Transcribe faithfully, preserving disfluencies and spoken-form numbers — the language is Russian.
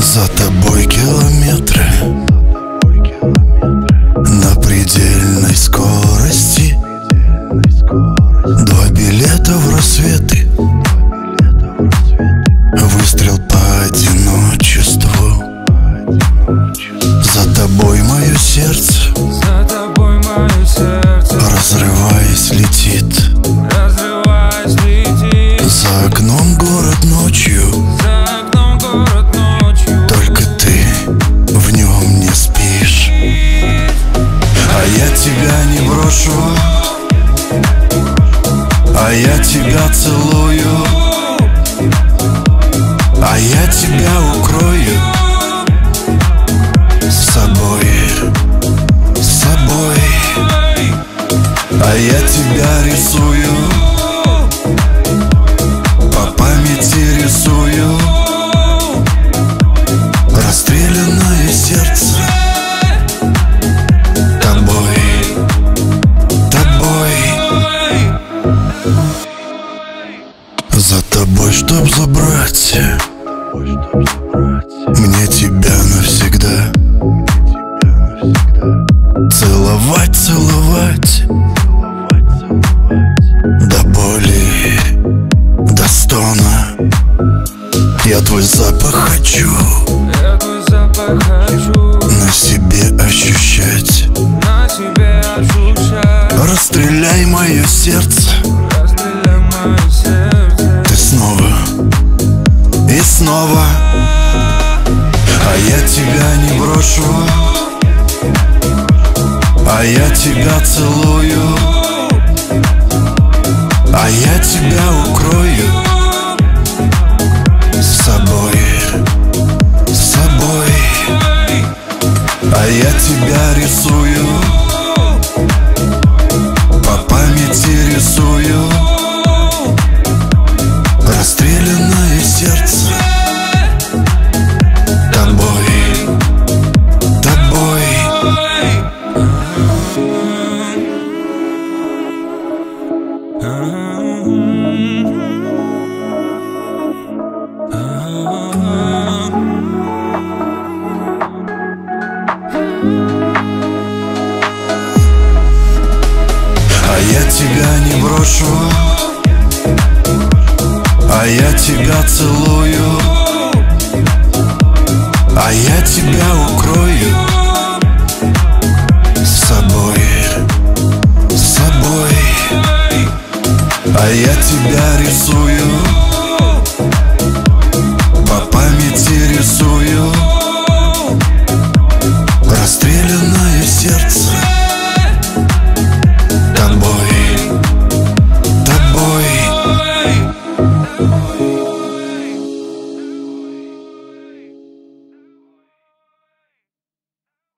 За тобой километры на предельной скорости. Два билета в рассветы, выстрел по одиночеству. За тобой мое сердце, За тобой мое сердце, разрываясь, летит. разрываясь, летит. За окном город ночью, За окном город ночью, только ты в нем не спишь. А я тебя не брошу, а я тебя целую, а я тебя укрою с собой, с собой. А я тебя рисую, по памяти рисую. Расстрелянное сердце тобой, тобой. За тобой, чтоб забрать мне тебя навсегда. Целовать, целовать до боли, до стона. Я твой запах хочу, я твой запах хочу на себе ощущать. на себе ощущать. Расстреляй мое сердце, Расстреляй мое сердце, ты снова и снова. А я тебя не брошу, а я тебя целую, а я тебя укрою с собой, с собой. А я тебя рисую, по памяти рисую. Расстрелянное сердце тобой, тобой. А я тебя не брошу, а я тебя целую, а я тебя укрою с собой, с собой. А я тебя рисую, по памяти рисую.